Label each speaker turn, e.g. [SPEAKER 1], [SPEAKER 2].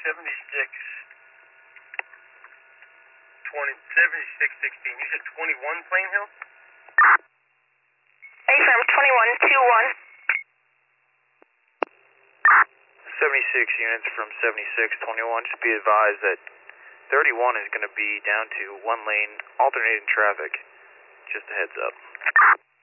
[SPEAKER 1] 76. 7616. You said 21 Plain Hill?
[SPEAKER 2] Affirm 2121.
[SPEAKER 3] 76 units from 7621. Just be advised that 31 is going to be down to one lane alternating traffic. Just a heads up.